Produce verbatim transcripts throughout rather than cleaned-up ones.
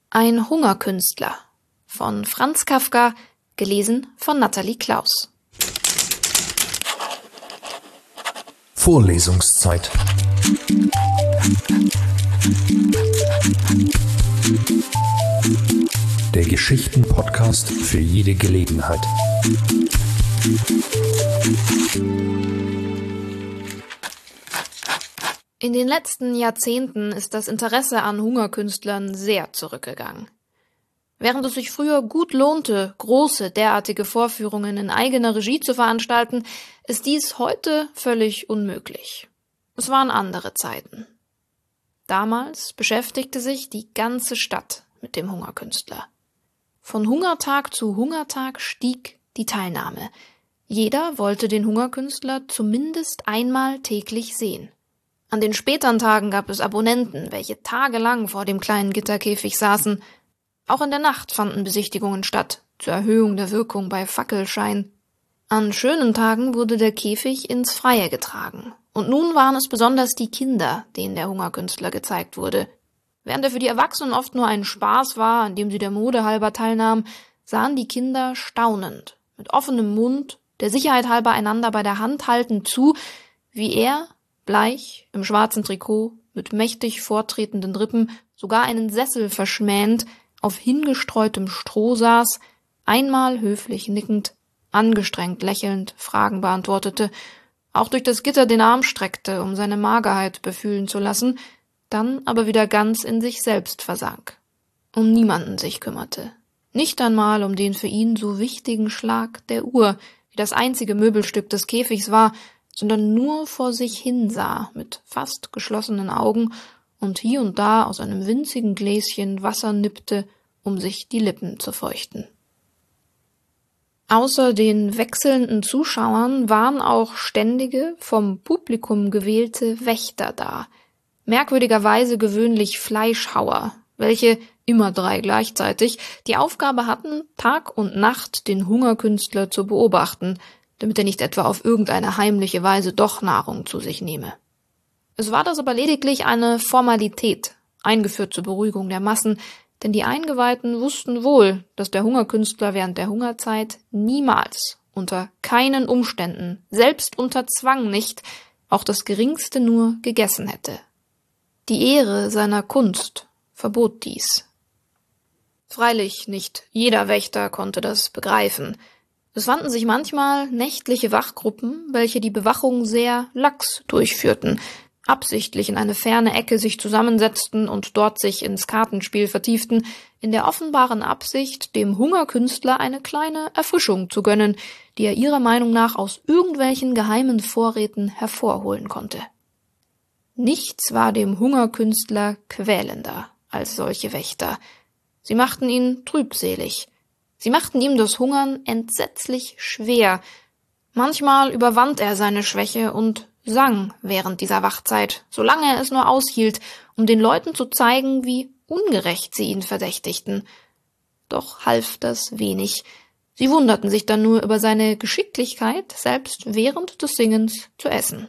Ein Hungerkünstler von Franz Kafka, gelesen von Nathalie Klaus. Vorlesungszeit. Der Geschichten-Podcast für jede Gelegenheit. In den letzten Jahrzehnten ist das Interesse an Hungerkünstlern sehr zurückgegangen. Während es sich früher gut lohnte, große derartige Vorführungen in eigener Regie zu veranstalten, ist dies heute völlig unmöglich. Es waren andere Zeiten. Damals beschäftigte sich die ganze Stadt mit dem Hungerkünstler. Von Hungertag zu Hungertag stieg die Teilnahme. Jeder wollte den Hungerkünstler zumindest einmal täglich sehen. An den späteren Tagen gab es Abonnenten, welche tagelang vor dem kleinen Gitterkäfig saßen. Auch in der Nacht fanden Besichtigungen statt, zur Erhöhung der Wirkung bei Fackelschein. An schönen Tagen wurde der Käfig ins Freie getragen. Und nun waren es besonders die Kinder, denen der Hungerkünstler gezeigt wurde. Während er für die Erwachsenen oft nur ein Spaß war, an dem sie der Mode halber teilnahmen, sahen die Kinder staunend, mit offenem Mund, der Sicherheit halber einander bei der Hand haltend zu, wie er, bleich, im schwarzen Trikot, mit mächtig vortretenden Rippen, sogar einen Sessel verschmähend, auf hingestreutem Stroh saß, einmal höflich nickend, angestrengt lächelnd Fragen beantwortete, auch durch das Gitter den Arm streckte, um seine Magerheit befühlen zu lassen, dann aber wieder ganz in sich selbst versank. Um niemanden sich kümmerte. Nicht einmal um den für ihn so wichtigen Schlag der Uhr, die das einzige Möbelstück des Käfigs war, sondern nur vor sich hinsah, mit fast geschlossenen Augen und hier und da aus einem winzigen Gläschen Wasser nippte, um sich die Lippen zu feuchten. Außer den wechselnden Zuschauern waren auch ständige, vom Publikum gewählte Wächter da, merkwürdigerweise gewöhnlich Fleischhauer, welche, immer drei gleichzeitig, die Aufgabe hatten, Tag und Nacht den Hungerkünstler zu beobachten, damit er nicht etwa auf irgendeine heimliche Weise doch Nahrung zu sich nehme. Es war das aber lediglich eine Formalität, eingeführt zur Beruhigung der Massen, denn die Eingeweihten wussten wohl, dass der Hungerkünstler während der Hungerzeit niemals, unter keinen Umständen, selbst unter Zwang nicht, auch das Geringste nur gegessen hätte. Die Ehre seiner Kunst verbot dies. Freilich nicht jeder Wächter konnte das begreifen. Es fanden sich manchmal nächtliche Wachgruppen, welche die Bewachung sehr lax durchführten, absichtlich in eine ferne Ecke sich zusammensetzten und dort sich ins Kartenspiel vertieften, in der offenbaren Absicht, dem Hungerkünstler eine kleine Erfrischung zu gönnen, die er ihrer Meinung nach aus irgendwelchen geheimen Vorräten hervorholen konnte. Nichts war dem Hungerkünstler quälender als solche Wächter. Sie machten ihn trübselig. Sie machten ihm das Hungern entsetzlich schwer. Manchmal überwand er seine Schwäche und sang während dieser Wachzeit, solange er es nur aushielt, um den Leuten zu zeigen, wie ungerecht sie ihn verdächtigten. Doch half das wenig. Sie wunderten sich dann nur über seine Geschicklichkeit, selbst während des Singens zu essen.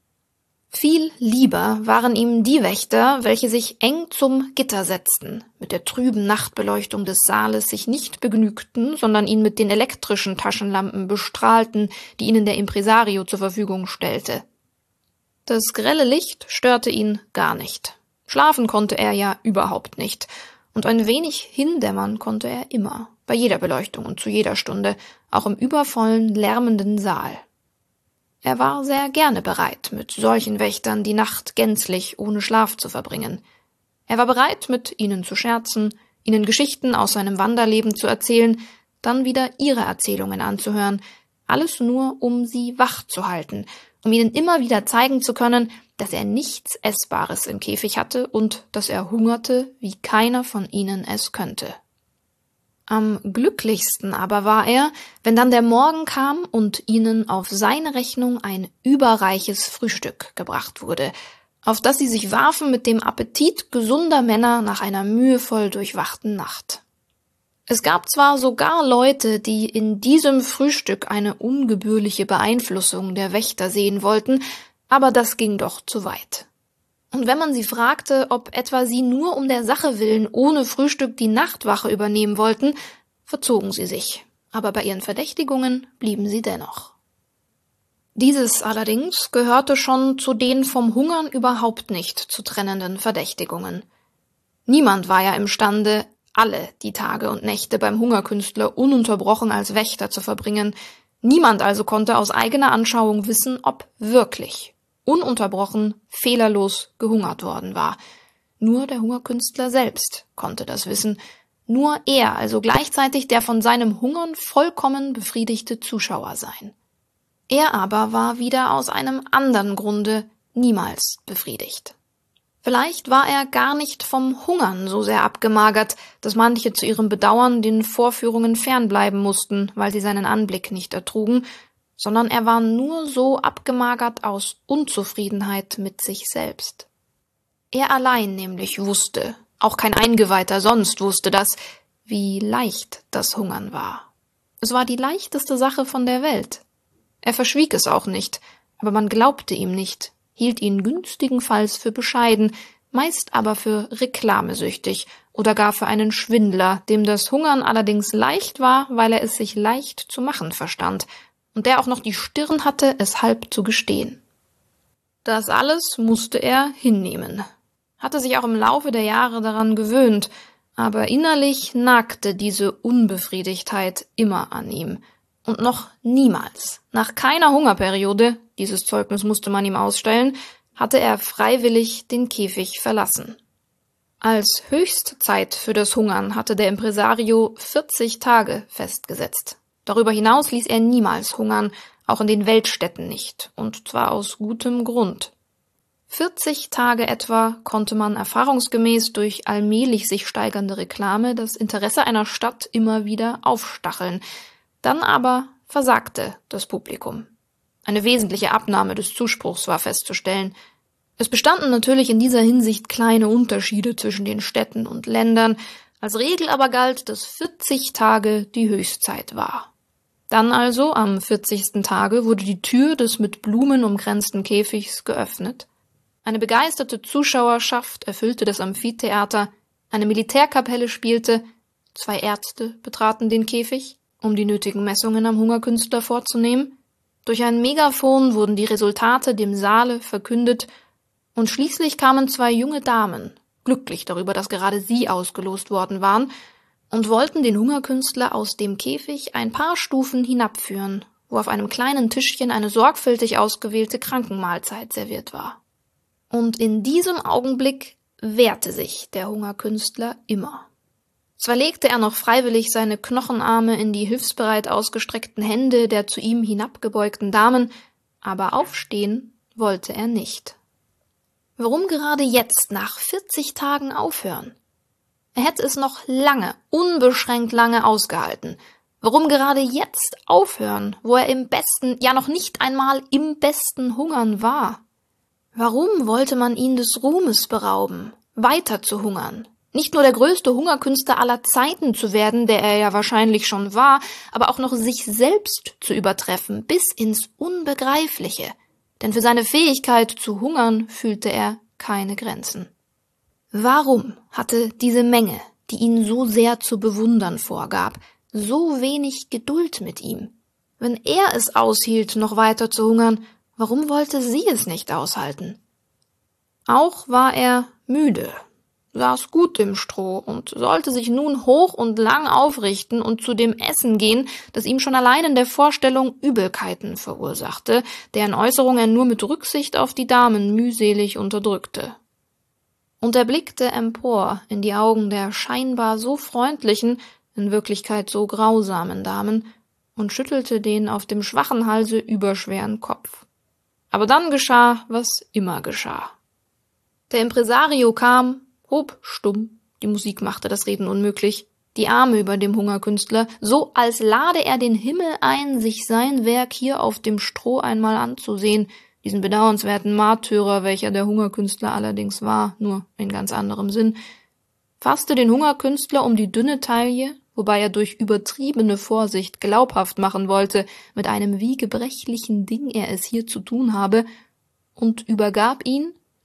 Viel lieber waren ihm die Wächter, welche sich eng zum Gitter setzten, mit der trüben Nachtbeleuchtung des Saales sich nicht begnügten, sondern ihn mit den elektrischen Taschenlampen bestrahlten, die ihnen der Impresario zur Verfügung stellte. Das grelle Licht störte ihn gar nicht. Schlafen konnte er ja überhaupt nicht, und ein wenig hindämmern konnte er immer, bei jeder Beleuchtung und zu jeder Stunde, auch im übervollen, lärmenden Saal. Er war sehr gerne bereit, mit solchen Wächtern die Nacht gänzlich ohne Schlaf zu verbringen. Er war bereit, mit ihnen zu scherzen, ihnen Geschichten aus seinem Wanderleben zu erzählen, dann wieder ihre Erzählungen anzuhören, alles nur, um sie wach zu halten, um ihnen immer wieder zeigen zu können, dass er nichts Essbares im Käfig hatte und dass er hungerte, wie keiner von ihnen es könnte. Am glücklichsten aber war er, wenn dann der Morgen kam und ihnen auf seine Rechnung ein überreiches Frühstück gebracht wurde, auf das sie sich warfen mit dem Appetit gesunder Männer nach einer mühevoll durchwachten Nacht. Es gab zwar sogar Leute, die in diesem Frühstück eine ungebührliche Beeinflussung der Wächter sehen wollten, aber das ging doch zu weit. Und wenn man sie fragte, ob etwa sie nur um der Sache willen ohne Frühstück die Nachtwache übernehmen wollten, verzogen sie sich. Aber bei ihren Verdächtigungen blieben sie dennoch. Dieses allerdings gehörte schon zu den vom Hungern überhaupt nicht zu trennenden Verdächtigungen. Niemand war ja imstande, alle die Tage und Nächte beim Hungerkünstler ununterbrochen als Wächter zu verbringen. Niemand also konnte aus eigener Anschauung wissen, ob wirklich ununterbrochen, fehlerlos gehungert worden war. Nur der Hungerkünstler selbst konnte das wissen. Nur er, also gleichzeitig der von seinem Hungern vollkommen befriedigte Zuschauer sein. Er aber war wieder aus einem anderen Grunde niemals befriedigt. Vielleicht war er gar nicht vom Hungern so sehr abgemagert, dass manche zu ihrem Bedauern den Vorführungen fernbleiben mussten, weil sie seinen Anblick nicht ertrugen, sondern er war nur so abgemagert aus Unzufriedenheit mit sich selbst. Er allein nämlich wusste, auch kein Eingeweihter sonst wusste das, wie leicht das Hungern war. Es war die leichteste Sache von der Welt. Er verschwieg es auch nicht, aber man glaubte ihm nicht, hielt ihn günstigenfalls für bescheiden, meist aber für reklamesüchtig oder gar für einen Schwindler, dem das Hungern allerdings leicht war, weil er es sich leicht zu machen verstand und der auch noch die Stirn hatte, es halb zu gestehen. Das alles musste er hinnehmen, hatte sich auch im Laufe der Jahre daran gewöhnt, aber innerlich nagte diese Unbefriedigtheit immer an ihm. Und noch niemals, nach keiner Hungerperiode, dieses Zeugnis musste man ihm ausstellen, hatte er freiwillig den Käfig verlassen. Als Höchstzeit für das Hungern hatte der Impresario vierzig Tage festgesetzt. Darüber hinaus ließ er niemals hungern, auch in den Weltstädten nicht, und zwar aus gutem Grund. vierzig Tage etwa konnte man erfahrungsgemäß durch allmählich sich steigernde Reklame das Interesse einer Stadt immer wieder aufstacheln. Dann aber versagte das Publikum. Eine wesentliche Abnahme des Zuspruchs war festzustellen. Es bestanden natürlich in dieser Hinsicht kleine Unterschiede zwischen den Städten und Ländern, als Regel aber galt, dass vierzig Tage die Höchstzeit war. Dann also, am vierzigsten Tage, wurde die Tür des mit Blumen umgrenzten Käfigs geöffnet. Eine begeisterte Zuschauerschaft erfüllte das Amphitheater, eine Militärkapelle spielte, zwei Ärzte betraten den Käfig, um die nötigen Messungen am Hungerkünstler vorzunehmen. Durch ein Megafon wurden die Resultate dem Saale verkündet und schließlich kamen zwei junge Damen, glücklich darüber, dass gerade sie ausgelost worden waren, und wollten den Hungerkünstler aus dem Käfig ein paar Stufen hinabführen, wo auf einem kleinen Tischchen eine sorgfältig ausgewählte Krankenmahlzeit serviert war. Und in diesem Augenblick wehrte sich der Hungerkünstler immer. Zwar legte er noch freiwillig seine Knochenarme in die hilfsbereit ausgestreckten Hände der zu ihm hinabgebeugten Damen, aber aufstehen wollte er nicht. Warum gerade jetzt nach vierzig Tagen aufhören? Er hätte es noch lange, unbeschränkt lange ausgehalten. Warum gerade jetzt aufhören, wo er im besten, ja noch nicht einmal im besten Hungern war? Warum wollte man ihn des Ruhmes berauben, weiter zu hungern? Nicht nur der größte Hungerkünstler aller Zeiten zu werden, der er ja wahrscheinlich schon war, aber auch noch sich selbst zu übertreffen, bis ins Unbegreifliche. Denn für seine Fähigkeit zu hungern fühlte er keine Grenzen. Warum hatte diese Menge, die ihn so sehr zu bewundern vorgab, so wenig Geduld mit ihm? Wenn er es aushielt, noch weiter zu hungern, warum wollte sie es nicht aushalten? Auch war er müde, saß gut im Stroh und sollte sich nun hoch und lang aufrichten und zu dem Essen gehen, das ihm schon allein in der Vorstellung Übelkeiten verursachte, deren Äußerung er nur mit Rücksicht auf die Damen mühselig unterdrückte. Und er blickte empor in die Augen der scheinbar so freundlichen, in Wirklichkeit so grausamen Damen und schüttelte den auf dem schwachen Halse überschweren Kopf. Aber dann geschah, was immer geschah. Der Impresario kam, hob stumm, die Musik machte das Reden unmöglich, die Arme über dem Hungerkünstler, so als lade er den Himmel ein, sich sein Werk hier auf dem Stroh einmal anzusehen, diesen bedauernswerten Märtyrer, welcher der Hungerkünstler allerdings war, nur in ganz anderem Sinn, fasste den Hungerkünstler um die dünne Taille, wobei er durch übertriebene Vorsicht glaubhaft machen wollte, mit einem wie gebrechlichen Ding er es hier zu tun habe, und übergab ihn,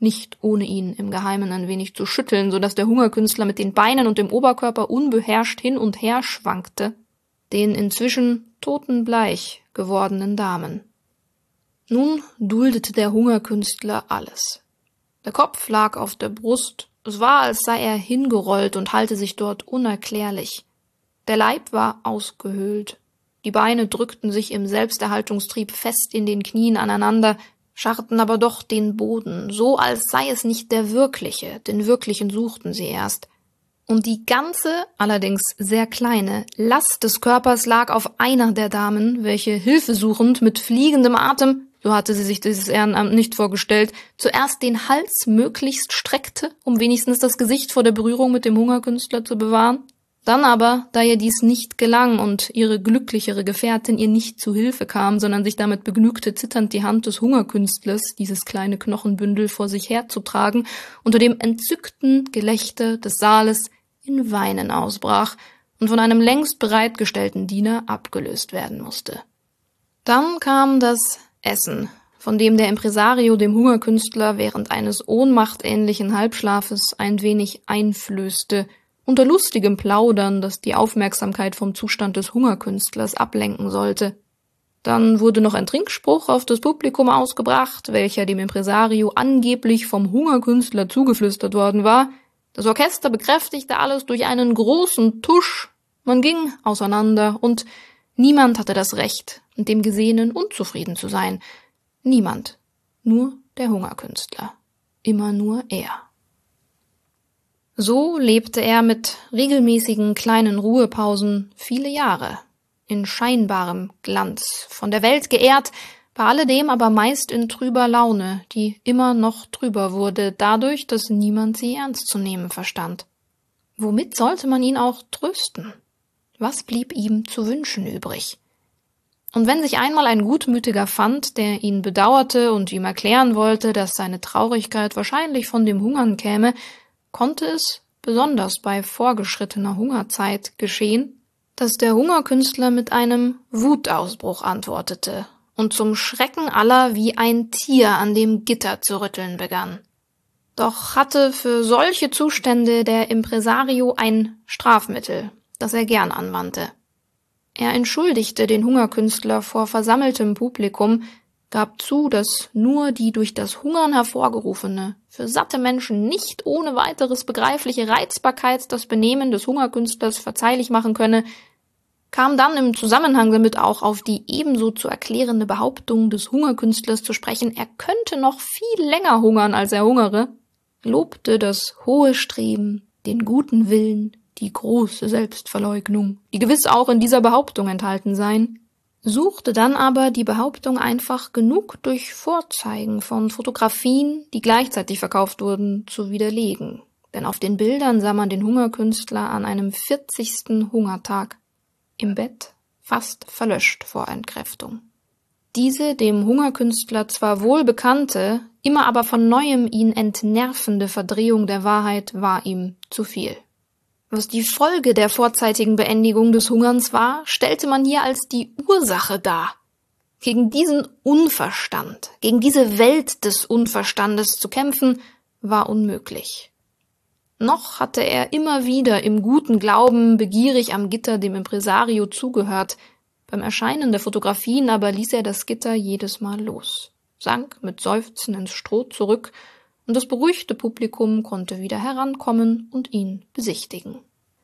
nicht ohne ihn im Geheimen ein wenig zu schütteln, so dass der Hungerkünstler mit den Beinen und dem Oberkörper unbeherrscht hin und her schwankte, den inzwischen totenbleich gewordenen Damen. Nun duldete der Hungerkünstler alles. Der Kopf lag auf der Brust, es war, als sei er hingerollt und halte sich dort unerklärlich. Der Leib war ausgehöhlt, die Beine drückten sich im Selbsterhaltungstrieb fest in den Knien aneinander, scharrten aber doch den Boden, so als sei es nicht der wirkliche, den wirklichen suchten sie erst. Und die ganze, allerdings sehr kleine, Last des Körpers lag auf einer der Damen, welche hilfesuchend mit fliegendem Atem, so hatte sie sich dieses Ehrenamt nicht vorgestellt, zuerst den Hals möglichst streckte, um wenigstens das Gesicht vor der Berührung mit dem Hungerkünstler zu bewahren. Dann aber, da ihr dies nicht gelang und ihre glücklichere Gefährtin ihr nicht zu Hilfe kam, sondern sich damit begnügte, zitternd die Hand des Hungerkünstlers, dieses kleine Knochenbündel vor sich herzutragen, unter dem entzückten Gelächter des Saales in Weinen ausbrach und von einem längst bereitgestellten Diener abgelöst werden musste. Dann kam das Essen, von dem der Impresario dem Hungerkünstler während eines ohnmachtähnlichen Halbschlafes ein wenig einflößte, unter lustigem Plaudern, das die Aufmerksamkeit vom Zustand des Hungerkünstlers ablenken sollte. Dann wurde noch ein Trinkspruch auf das Publikum ausgebracht, welcher dem Impresario angeblich vom Hungerkünstler zugeflüstert worden war. Das Orchester bekräftigte alles durch einen großen Tusch. Man ging auseinander und niemand hatte das Recht, mit dem Gesehenen unzufrieden zu sein. Niemand, nur der Hungerkünstler. Immer nur er. So lebte er mit regelmäßigen kleinen Ruhepausen viele Jahre, in scheinbarem Glanz, von der Welt geehrt, bei alledem aber meist in trüber Laune, die immer noch trüber wurde, dadurch, dass niemand sie ernst zu nehmen verstand. Womit sollte man ihn auch trösten? Was blieb ihm zu wünschen übrig? Und wenn sich einmal ein Gutmütiger fand, der ihn bedauerte und ihm erklären wollte, dass seine Traurigkeit wahrscheinlich von dem Hungern käme, konnte es, besonders bei vorgeschrittener Hungerzeit, geschehen, dass der Hungerkünstler mit einem Wutausbruch antwortete und zum Schrecken aller wie ein Tier an dem Gitter zu rütteln begann. Doch hatte für solche Zustände der Impresario ein Strafmittel, das er gern anwandte. Er entschuldigte den Hungerkünstler vor versammeltem Publikum, gab zu, dass nur die durch das Hungern hervorgerufene, für satte Menschen nicht ohne weiteres begreifliche Reizbarkeit das Benehmen des Hungerkünstlers verzeihlich machen könne, kam dann im Zusammenhang damit auch auf die ebenso zu erklärende Behauptung des Hungerkünstlers zu sprechen, er könnte noch viel länger hungern, als er hungere, lobte das hohe Streben, den guten Willen, die große Selbstverleugnung, die gewiss auch in dieser Behauptung enthalten seien, suchte dann aber die Behauptung einfach genug durch Vorzeigen von Fotografien, die gleichzeitig verkauft wurden, zu widerlegen. Denn auf den Bildern sah man den Hungerkünstler an einem vierzigsten Hungertag im Bett, fast verlöscht vor Entkräftung. Diese dem Hungerkünstler zwar wohl bekannte, immer aber von neuem ihn entnervende Verdrehung der Wahrheit war ihm zu viel. Was die Folge der vorzeitigen Beendigung des Hungerns war, stellte man hier als die Ursache dar. Gegen diesen Unverstand, gegen diese Welt des Unverstandes zu kämpfen, war unmöglich. Noch hatte er immer wieder im guten Glauben begierig am Gitter dem Impresario zugehört, beim Erscheinen der Fotografien aber ließ er das Gitter jedes Mal los, sank mit Seufzen ins Stroh zurück, und das beruhigte Publikum konnte wieder herankommen und ihn besichtigen.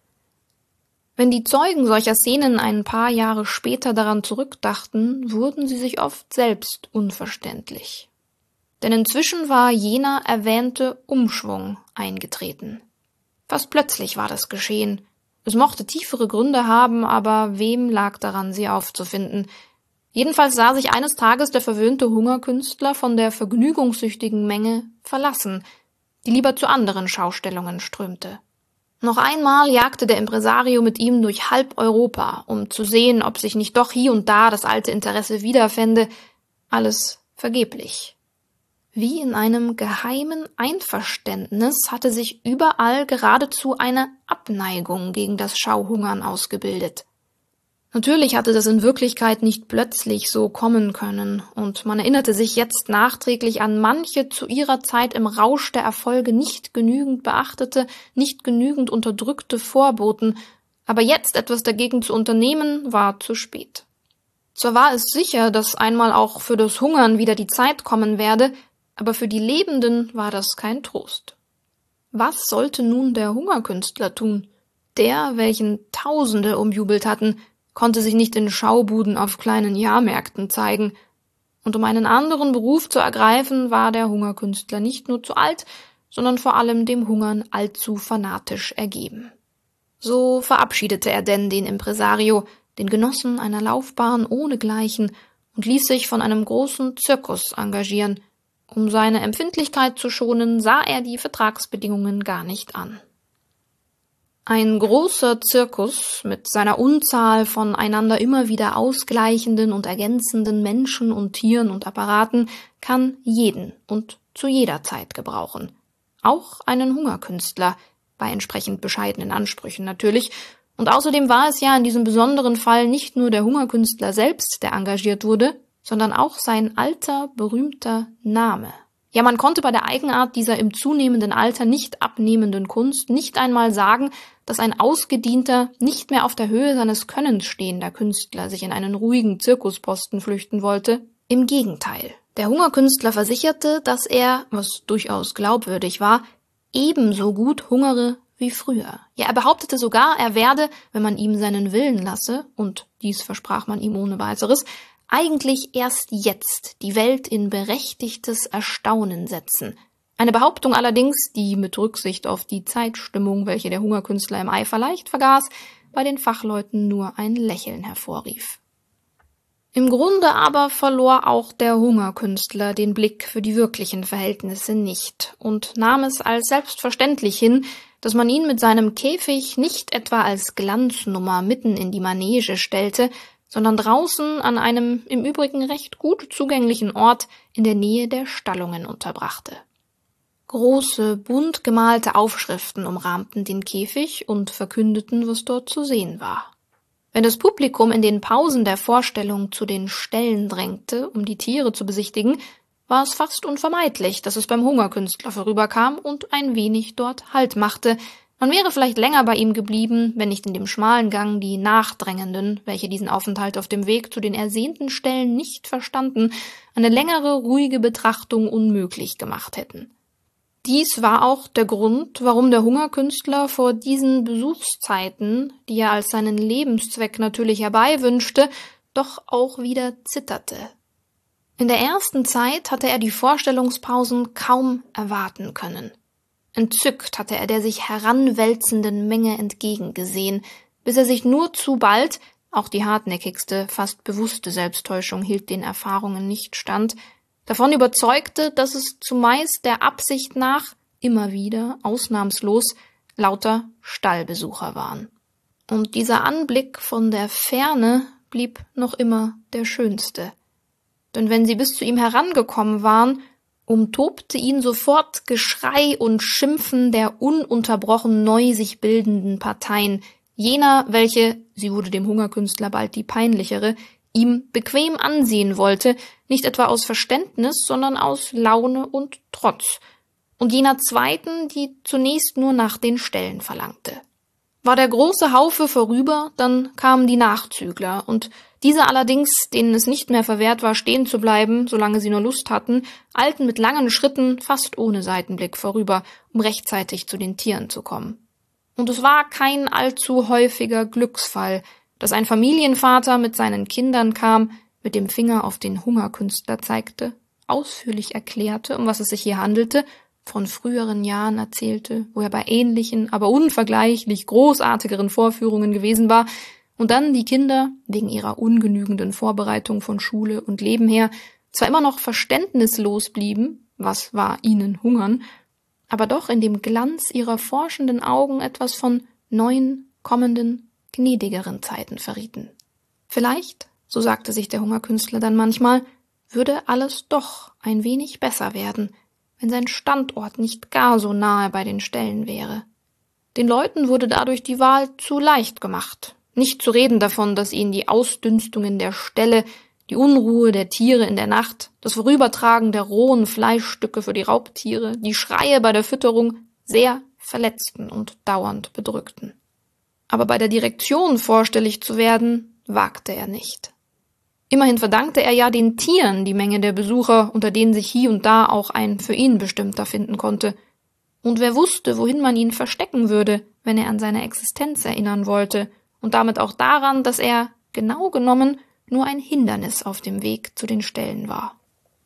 Wenn die Zeugen solcher Szenen ein paar Jahre später daran zurückdachten, wurden sie sich oft selbst unverständlich. Denn inzwischen war jener erwähnte Umschwung eingetreten. Fast plötzlich war das geschehen. Es mochte tiefere Gründe haben, aber wem lag daran, sie aufzufinden? Jedenfalls sah sich eines Tages der verwöhnte Hungerkünstler von der vergnügungssüchtigen Menge verlassen, die lieber zu anderen Schaustellungen strömte. Noch einmal jagte der Impresario mit ihm durch halb Europa, um zu sehen, ob sich nicht doch hier und da das alte Interesse wiederfände, alles vergeblich. Wie in einem geheimen Einverständnis hatte sich überall geradezu eine Abneigung gegen das Schauhungern ausgebildet. Natürlich hatte das in Wirklichkeit nicht plötzlich so kommen können, und man erinnerte sich jetzt nachträglich an manche zu ihrer Zeit im Rausch der Erfolge nicht genügend beachtete, nicht genügend unterdrückte Vorboten, aber jetzt etwas dagegen zu unternehmen, war zu spät. Zwar war es sicher, dass einmal auch für das Hungern wieder die Zeit kommen werde, aber für die Lebenden war das kein Trost. Was sollte nun der Hungerkünstler tun? Der, welchen Tausende umjubelt hatten, konnte sich nicht in Schaubuden auf kleinen Jahrmärkten zeigen, und um einen anderen Beruf zu ergreifen, war der Hungerkünstler nicht nur zu alt, sondern vor allem dem Hungern allzu fanatisch ergeben. So verabschiedete er denn den Impresario, den Genossen einer Laufbahn ohnegleichen, und ließ sich von einem großen Zirkus engagieren. Um seine Empfindlichkeit zu schonen, sah er die Vertragsbedingungen gar nicht an. Ein großer Zirkus mit seiner Unzahl von einander immer wieder ausgleichenden und ergänzenden Menschen und Tieren und Apparaten kann jeden und zu jeder Zeit gebrauchen. Auch einen Hungerkünstler, bei entsprechend bescheidenen Ansprüchen natürlich. Und außerdem war es ja in diesem besonderen Fall nicht nur der Hungerkünstler selbst, der engagiert wurde, sondern auch sein alter, berühmter Name. Ja, man konnte bei der Eigenart dieser im zunehmenden Alter nicht abnehmenden Kunst nicht einmal sagen, dass ein ausgedienter, nicht mehr auf der Höhe seines Könnens stehender Künstler sich in einen ruhigen Zirkusposten flüchten wollte. Im Gegenteil. Der Hungerkünstler versicherte, dass er, was durchaus glaubwürdig war, ebenso gut hungere wie früher. Ja, er behauptete sogar, er werde, wenn man ihm seinen Willen lasse, und dies versprach man ihm ohne weiteres, eigentlich erst jetzt die Welt in berechtigtes Erstaunen setzen. Eine Behauptung allerdings, die mit Rücksicht auf die Zeitstimmung, welche der Hungerkünstler im Eifer leicht vergaß, bei den Fachleuten nur ein Lächeln hervorrief. Im Grunde aber verlor auch der Hungerkünstler den Blick für die wirklichen Verhältnisse nicht und nahm es als selbstverständlich hin, dass man ihn mit seinem Käfig nicht etwa als Glanznummer mitten in die Manege stellte, sondern draußen an einem im Übrigen recht gut zugänglichen Ort in der Nähe der Stallungen unterbrachte. Große, bunt gemalte Aufschriften umrahmten den Käfig und verkündeten, was dort zu sehen war. Wenn das Publikum in den Pausen der Vorstellung zu den Ställen drängte, um die Tiere zu besichtigen, war es fast unvermeidlich, dass es beim Hungerkünstler vorüberkam und ein wenig dort Halt machte. Man wäre vielleicht länger bei ihm geblieben, wenn nicht in dem schmalen Gang die Nachdrängenden, welche diesen Aufenthalt auf dem Weg zu den ersehnten Stellen nicht verstanden, eine längere, ruhige Betrachtung unmöglich gemacht hätten. Dies war auch der Grund, warum der Hungerkünstler vor diesen Besuchszeiten, die er als seinen Lebenszweck natürlich herbeiwünschte, doch auch wieder zitterte. In der ersten Zeit hatte er die Vorstellungspausen kaum erwarten können. Entzückt hatte er der sich heranwälzenden Menge entgegengesehen, bis er sich nur zu bald, auch die hartnäckigste, fast bewusste Selbsttäuschung hielt den Erfahrungen nicht stand, davon überzeugte, dass es zumeist der Absicht nach immer wieder, ausnahmslos, lauter Stallbesucher waren. Und dieser Anblick von der Ferne blieb noch immer der schönste. Denn wenn sie bis zu ihm herangekommen waren, umtobte ihn sofort Geschrei und Schimpfen der ununterbrochen neu sich bildenden Parteien, jener, welche, sie wurde dem Hungerkünstler bald die peinlichere, ihm bequem ansehen wollte, nicht etwa aus Verständnis, sondern aus Laune und Trotz, und jener zweiten, die zunächst nur nach den Ställen verlangte. War der große Haufe vorüber, dann kamen die Nachzügler, und diese allerdings, denen es nicht mehr verwehrt war, stehen zu bleiben, solange sie nur Lust hatten, eilten mit langen Schritten, fast ohne Seitenblick vorüber, um rechtzeitig zu den Tieren zu kommen. Und es war kein allzu häufiger Glücksfall, dass ein Familienvater mit seinen Kindern kam, mit dem Finger auf den Hungerkünstler zeigte, ausführlich erklärte, um was es sich hier handelte, von früheren Jahren erzählte, wo er bei ähnlichen, aber unvergleichlich großartigeren Vorführungen gewesen war, und dann die Kinder, wegen ihrer ungenügenden Vorbereitung von Schule und Leben her, zwar immer noch verständnislos blieben, was war ihnen Hungern, aber doch in dem Glanz ihrer forschenden Augen etwas von neuen, kommenden, gnädigeren Zeiten verrieten. Vielleicht, so sagte sich der Hungerkünstler dann manchmal, würde alles doch ein wenig besser werden, wenn sein Standort nicht gar so nahe bei den Ställen wäre. Den Leuten wurde dadurch die Wahl zu leicht gemacht. Nicht zu reden davon, dass ihn die Ausdünstungen der Ställe, die Unruhe der Tiere in der Nacht, das Vorübertragen der rohen Fleischstücke für die Raubtiere, die Schreie bei der Fütterung sehr verletzten und dauernd bedrückten. Aber bei der Direktion vorstellig zu werden, wagte er nicht. Immerhin verdankte er ja den Tieren die Menge der Besucher, unter denen sich hie und da auch ein für ihn bestimmter finden konnte. Und wer wusste, wohin man ihn verstecken würde, wenn er an seine Existenz erinnern wollte, und damit auch daran, dass er, genau genommen, nur ein Hindernis auf dem Weg zu den Ställen war.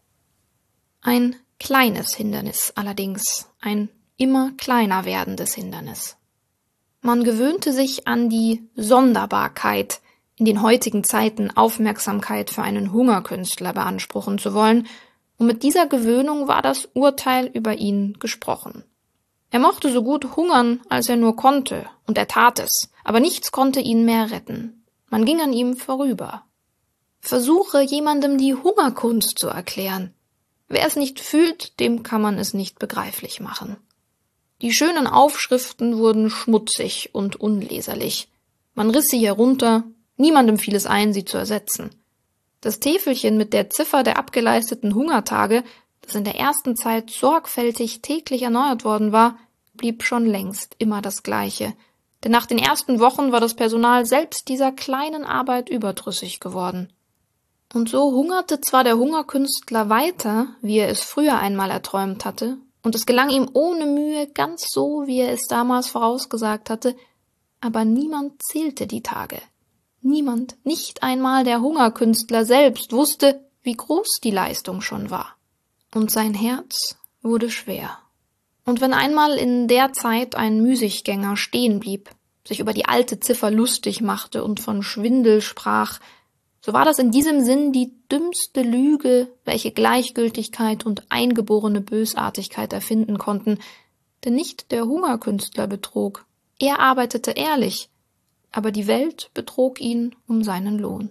Ein kleines Hindernis allerdings, ein immer kleiner werdendes Hindernis. Man gewöhnte sich an die Sonderbarkeit, in den heutigen Zeiten Aufmerksamkeit für einen Hungerkünstler beanspruchen zu wollen, und mit dieser Gewöhnung war das Urteil über ihn gesprochen. Er mochte so gut hungern, als er nur konnte, und er tat es, aber nichts konnte ihn mehr retten. Man ging an ihm vorüber. Versuche, jemandem die Hungerkunst zu erklären. Wer es nicht fühlt, dem kann man es nicht begreiflich machen. Die schönen Aufschriften wurden schmutzig und unleserlich. Man riss sie herunter, niemandem fiel es ein, sie zu ersetzen. Das Täfelchen mit der Ziffer der abgeleisteten Hungertage, das in der ersten Zeit sorgfältig täglich erneuert worden war, blieb schon längst immer das Gleiche, denn nach den ersten Wochen war das Personal selbst dieser kleinen Arbeit überdrüssig geworden. Und so hungerte zwar der Hungerkünstler weiter, wie er es früher einmal erträumt hatte, und es gelang ihm ohne Mühe ganz so, wie er es damals vorausgesagt hatte, aber niemand zählte die Tage. Niemand, nicht einmal der Hungerkünstler selbst, wusste, wie groß die Leistung schon war. Und sein Herz wurde schwer. Und wenn einmal in der Zeit ein Müßiggänger stehen blieb, sich über die alte Ziffer lustig machte und von Schwindel sprach, so war das in diesem Sinn die dümmste Lüge, welche Gleichgültigkeit und eingeborene Bösartigkeit erfinden konnten, denn nicht der Hungerkünstler betrog, er arbeitete ehrlich, aber die Welt betrog ihn um seinen Lohn.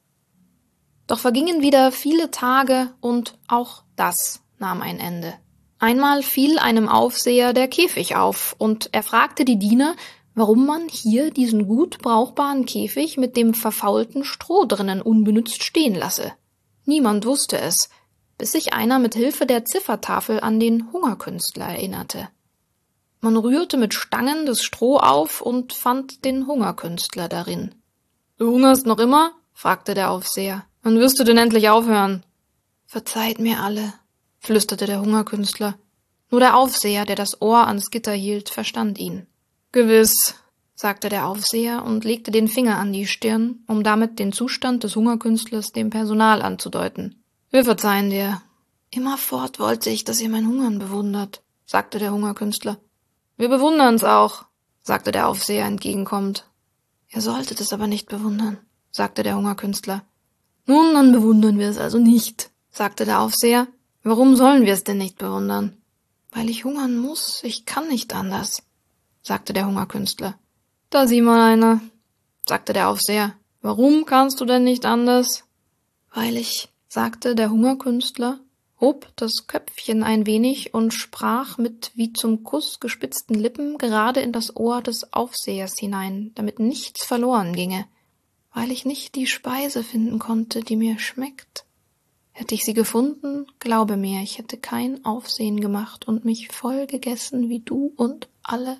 Doch vergingen wieder viele Tage und auch das nahm ein Ende. Einmal fiel einem Aufseher der Käfig auf und er fragte die Diener, warum man hier diesen gut brauchbaren Käfig mit dem verfaulten Stroh drinnen unbenützt stehen lasse. Niemand wusste es, bis sich einer mit Hilfe der Ziffertafel an den Hungerkünstler erinnerte. Man rührte mit Stangen das Stroh auf und fand den Hungerkünstler darin. »Du hungerst noch immer?« fragte der Aufseher. »Wann wirst du denn endlich aufhören?« »Verzeiht mir alle«, flüsterte der Hungerkünstler. Nur der Aufseher, der das Ohr ans Gitter hielt, verstand ihn. »Gewiss«, sagte der Aufseher und legte den Finger an die Stirn, um damit den Zustand des Hungerkünstlers dem Personal anzudeuten. »Wir verzeihen dir.« »Immerfort wollte ich, dass ihr mein Hungern bewundert«, sagte der Hungerkünstler. »Wir bewundern's auch«, sagte der Aufseher entgegenkommend. »Ihr solltet es aber nicht bewundern«, sagte der Hungerkünstler. »Nun, dann bewundern wir es also nicht«, sagte der Aufseher. »Warum sollen wir es denn nicht bewundern?« »Weil ich hungern muss, ich kann nicht anders«, sagte der Hungerkünstler. »Da sieh mal einer«, sagte der Aufseher. »Warum kannst du denn nicht anders?« »Weil ich«, sagte der Hungerkünstler, hob das Köpfchen ein wenig und sprach mit wie zum Kuss gespitzten Lippen gerade in das Ohr des Aufsehers hinein, damit nichts verloren ginge. »Weil ich nicht die Speise finden konnte, die mir schmeckt. Hätte ich sie gefunden, glaube mir, ich hätte kein Aufsehen gemacht und mich voll gegessen wie du und alle.«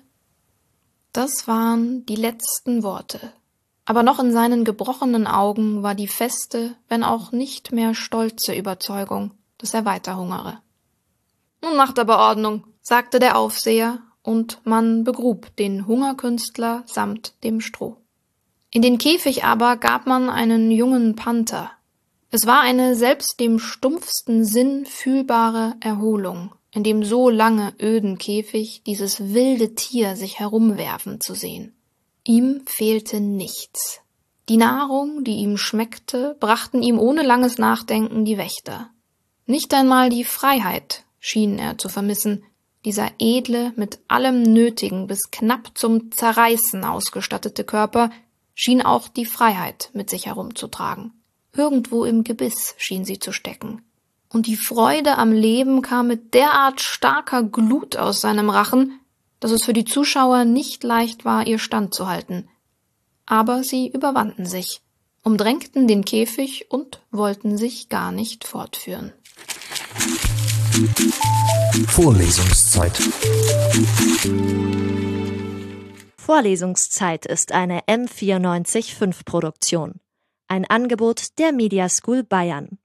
Das waren die letzten Worte. Aber noch in seinen gebrochenen Augen war die feste, wenn auch nicht mehr stolze Überzeugung, dass er weiter hungere. »Nun macht aber Ordnung«, sagte der Aufseher, und man begrub den Hungerkünstler samt dem Stroh. In den Käfig aber gab man einen jungen Panther. Es war eine selbst dem stumpfsten Sinn fühlbare Erholung, in dem so lange öden Käfig dieses wilde Tier sich herumwerfen zu sehen. Ihm fehlte nichts. Die Nahrung, die ihm schmeckte, brachten ihm ohne langes Nachdenken die Wächter. Nicht einmal die Freiheit schien er zu vermissen, dieser edle, mit allem Nötigen bis knapp zum Zerreißen ausgestattete Körper schien auch die Freiheit mit sich herumzutragen. Irgendwo im Gebiss schien sie zu stecken. Und die Freude am Leben kam mit derart starker Glut aus seinem Rachen, dass es für die Zuschauer nicht leicht war, ihr standzuhalten. Aber sie überwanden sich, umdrängten den Käfig und wollten sich gar nicht fortführen. Vorlesungszeit. Vorlesungszeit ist eine M vierundneunzig Komma fünf Produktion. Ein Angebot der Media School Bayern.